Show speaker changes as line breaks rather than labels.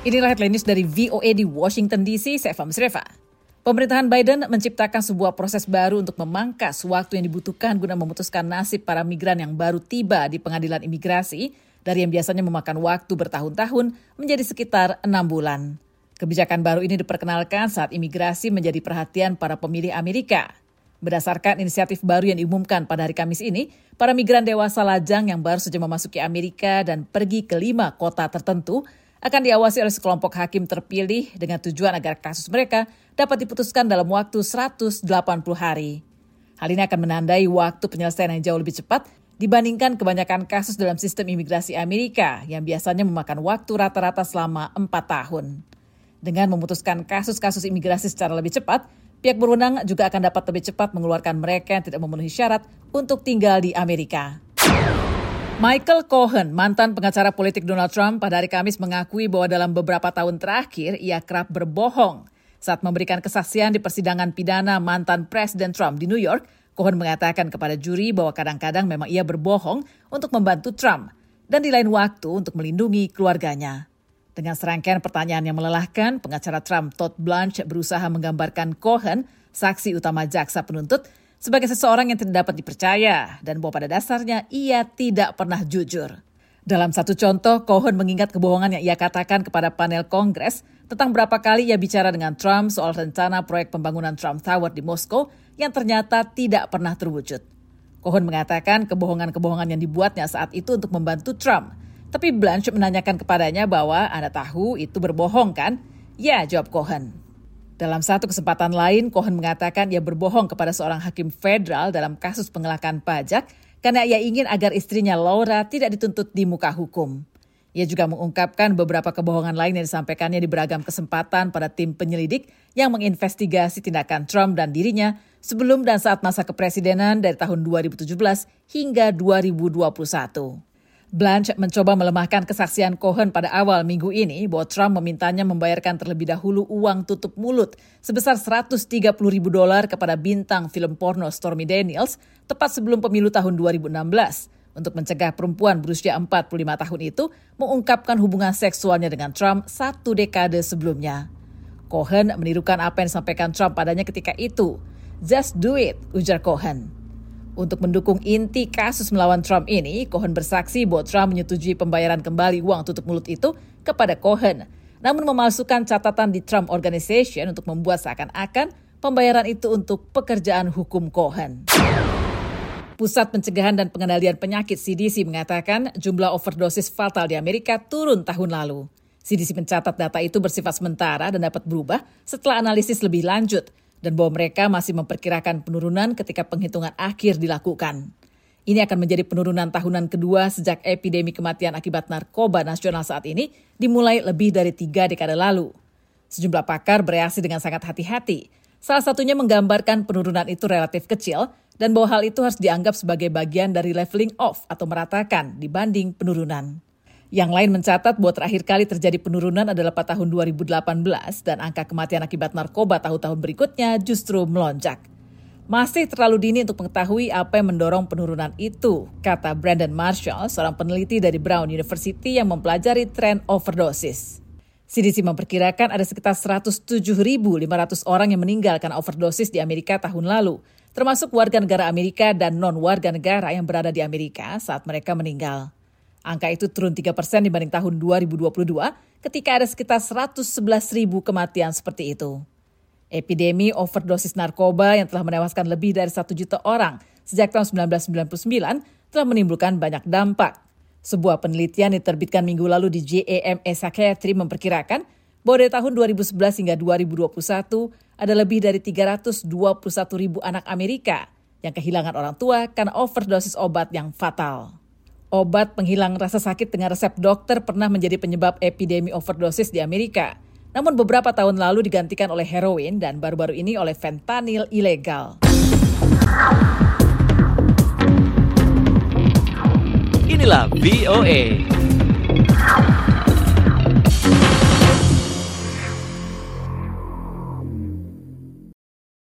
Inilah headline news dari VOA di Washington DC, saya Fahmi Sreva. Pemerintahan Biden menciptakan sebuah proses baru untuk memangkas waktu yang dibutuhkan guna memutuskan nasib para migran yang baru tiba di pengadilan imigrasi dari yang biasanya memakan waktu bertahun-tahun menjadi sekitar 6 bulan. Kebijakan baru ini diperkenalkan saat imigrasi menjadi perhatian para pemilih Amerika. Berdasarkan inisiatif baru yang diumumkan pada hari Kamis ini, para migran dewasa lajang yang baru saja memasuki Amerika dan pergi ke 5 kota tertentu akan diawasi oleh sekelompok hakim terpilih dengan tujuan agar kasus mereka dapat diputuskan dalam waktu 180 hari. Hal ini akan menandai waktu penyelesaian yang jauh lebih cepat dibandingkan kebanyakan kasus dalam sistem imigrasi Amerika yang biasanya memakan waktu rata-rata selama 4 tahun. Dengan memutuskan kasus-kasus imigrasi secara lebih cepat, pihak berwenang juga akan dapat lebih cepat mengeluarkan mereka yang tidak memenuhi syarat untuk tinggal di Amerika. Michael Cohen, mantan pengacara politik Donald Trump, pada hari Kamis mengakui bahwa dalam beberapa tahun terakhir ia kerap berbohong. Saat memberikan kesaksian di persidangan pidana mantan Presiden Trump di New York, Cohen mengatakan kepada juri bahwa kadang-kadang memang ia berbohong untuk membantu Trump dan di lain waktu untuk melindungi keluarganya. Dengan serangkaian pertanyaan yang melelahkan, pengacara Trump Todd Blanche berusaha menggambarkan Cohen, saksi utama jaksa penuntut, sebagai seseorang yang tidak dapat dipercaya dan bahwa pada dasarnya ia tidak pernah jujur. Dalam satu contoh, Cohen mengingat kebohongan yang ia katakan kepada panel Kongres tentang berapa kali ia bicara dengan Trump soal rencana proyek pembangunan Trump Tower di Moskow yang ternyata tidak pernah terwujud. Cohen mengatakan kebohongan-kebohongan yang dibuatnya saat itu untuk membantu Trump. Tapi Blanche menanyakan kepadanya bahwa Anda tahu itu berbohong kan? Ya, jawab Cohen. Dalam satu kesempatan lain, Cohen mengatakan ia berbohong kepada seorang hakim federal dalam kasus pengelakan pajak karena ia ingin agar istrinya Laura tidak dituntut di muka hukum. Ia juga mengungkapkan beberapa kebohongan lain yang disampaikannya di beragam kesempatan pada tim penyelidik yang menginvestigasi tindakan Trump dan dirinya sebelum dan saat masa kepresidenan dari tahun 2017 hingga 2021. Blanche mencoba melemahkan kesaksian Cohen pada awal minggu ini bahwa Trump memintanya membayarkan terlebih dahulu uang tutup mulut sebesar $130,000 kepada bintang film porno Stormy Daniels tepat sebelum pemilu tahun 2016 untuk mencegah perempuan berusia 45 tahun itu mengungkapkan hubungan seksualnya dengan Trump 1 dekade sebelumnya. Cohen menirukan apa yang disampaikan Trump padanya ketika itu. Just do it, ujar Cohen. Untuk mendukung inti kasus melawan Trump ini, Cohen bersaksi bahwa Trump menyetujui pembayaran kembali uang tutup mulut itu kepada Cohen, namun memalsukan catatan di Trump Organization untuk membuat seakan-akan pembayaran itu untuk pekerjaan hukum Cohen. Pusat Pencegahan dan Pengendalian Penyakit CDC mengatakan jumlah overdosis fatal di Amerika turun tahun lalu. CDC mencatat data itu bersifat sementara dan dapat berubah setelah analisis lebih lanjut, dan bahwa mereka masih memperkirakan penurunan ketika penghitungan akhir dilakukan. Ini akan menjadi penurunan tahunan kedua sejak epidemi kematian akibat narkoba nasional saat ini dimulai lebih dari 3 dekade lalu. Sejumlah pakar bereaksi dengan sangat hati-hati. Salah satunya menggambarkan penurunan itu relatif kecil dan bahwa hal itu harus dianggap sebagai bagian dari leveling off atau meratakan dibanding penurunan. Yang lain mencatat bahwa terakhir kali terjadi penurunan adalah pada tahun 2018 dan angka kematian akibat narkoba tahun-tahun berikutnya justru melonjak. Masih terlalu dini untuk mengetahui apa yang mendorong penurunan itu, kata Brandon Marshall, seorang peneliti dari Brown University yang mempelajari tren overdosis. CDC memperkirakan ada sekitar 107.500 orang yang meninggal karena overdosis di Amerika tahun lalu, termasuk warga negara Amerika dan non-warga negara yang berada di Amerika saat mereka meninggal. Angka itu turun 3% dibanding tahun 2022 ketika ada sekitar 111.000 kematian seperti itu. Epidemi overdosis narkoba yang telah menewaskan lebih dari 1 juta orang sejak tahun 1999 telah menimbulkan banyak dampak. Sebuah penelitian diterbitkan minggu lalu di JAMA Psychiatry memperkirakan bahwa dari tahun 2011 hingga 2021 ada lebih dari 321.000 anak Amerika yang kehilangan orang tua karena overdosis obat yang fatal. Obat penghilang rasa sakit dengan resep dokter pernah menjadi penyebab epidemi overdosis di Amerika. Namun beberapa tahun lalu digantikan oleh heroin dan baru-baru ini oleh fentanyl ilegal.
Inilah VOA.